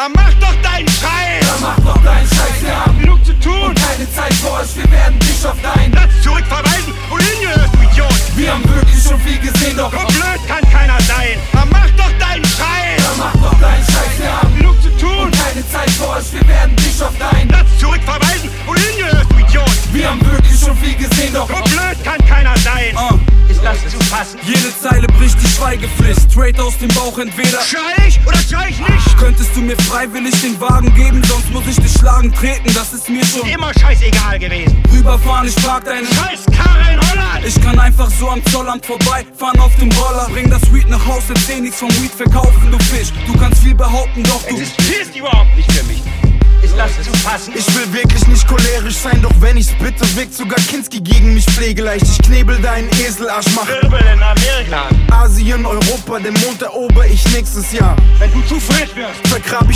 Dann mach doch deinen Scheiß! Dann mach doch deinen Scheiß, wir haben genug zu tun! und keine Zeit für euch, wir werden dich auf deinen Platz zurückverweisen! Wohin gehörst du, Idiot? Wir haben wirklich schon viel gesehen, doch So blöd kann keiner sein! Dann mach doch deinen Scheiß! Dann mach doch deinen Scheiß, wir haben genug zu tun! und keine Zeit für euch, wir werden dich auf deinen Platz zurückverweisen! Wohin gehörst du, Idiot? Wir haben wirklich schon viel gesehen, doch So blöd kann keiner sein! Ist das zu fassen? Jede Zeile bricht die Schweigepflicht, straight aus dem Bauch entweder. Schrei ich oder schrei ich nicht? Könntest du mir freiwillig den Wagen geben, sonst muss ich dich schlagen, treten, das ist mir schon Immer scheißegal gewesen! rüberfahren, ich park deine Scheiß Karre in Holland! Ich kann einfach so am Zollamt vorbei, fahren auf dem Roller. Bring das Weed nach Haus, erzähl nichts vom Weed verkaufen, du Fisch. Du kannst viel behaupten, doch du Existierst überhaupt nicht für mich! Ist das zu fassen? Ich will wirklich nicht cholerisch sein, doch wenn ich's bitte, wirkt sogar Kinski gegen mich pflegeleicht. Ich knebel deinen Eselarsch, mach Wirbel in Amerika! Asien, Europa, den Mond erober ich nächstes Jahr. Wenn du zu frisch wirst! Vergrab ich